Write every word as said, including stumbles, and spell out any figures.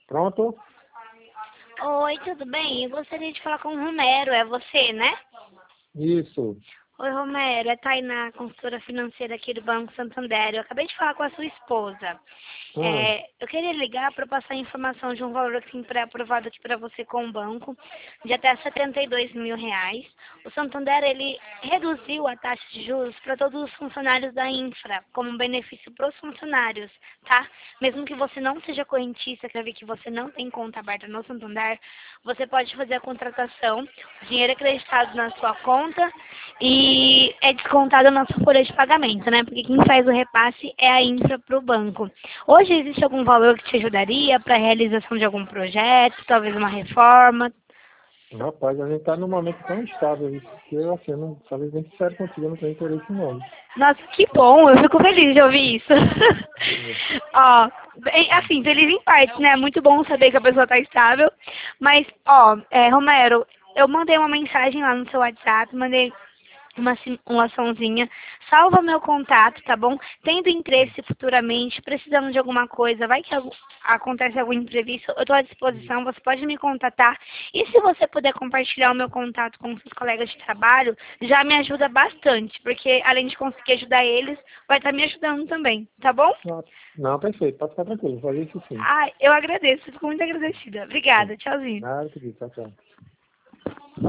Pronto? Oi, tudo bem? Eu gostaria de falar com o Romero, é você, né? Isso. Oi, Romero, é Tainá, consultora financeira aqui do Banco Santander. Eu acabei de falar com a sua esposa. Hum. É, eu queria ligar para passar informação de um valor assim, pré-aprovado aqui para você com o banco, de até setenta e dois mil reais. O Santander, ele reduziu a taxa de juros para todos os funcionários da infra, como um benefício para os funcionários, tá? Mesmo que você não seja correntista, quer ver que você não tem conta aberta no Santander, você pode fazer a contratação, o dinheiro é acreditado na sua conta e é descontado na sua folha de pagamento, né? Porque quem faz o repasse é a infra para o banco. Hoje existe algum valor que te ajudaria para a realização de algum projeto, talvez uma reforma? Rapaz, a gente tá num momento tão instável isso, que eu, assim, eu não falei bem sério contigo, eu não tenho interesse não. Nossa, que bom, eu fico feliz de ouvir isso. É. Ó, bem, assim, feliz em parte, né? Muito bom saber que a pessoa tá estável. Mas, ó, é, Romero, eu mandei uma mensagem lá no seu WhatsApp, mandei uma simulaçãozinha. Salva meu contato, tá bom? Tendo interesse futuramente, precisando de alguma coisa, vai que algo- acontece algum imprevisto, eu estou à disposição, você pode me contatar. E se você puder compartilhar o meu contato com seus colegas de trabalho, já me ajuda bastante, porque além de conseguir ajudar eles, vai estar me ajudando também, tá bom? Não, não, perfeito, pode ficar tranquilo, vou fazer isso sim. Ah, eu agradeço, fico muito agradecida. Obrigada, tchauzinho. Nada que dizer, tchau, tchau.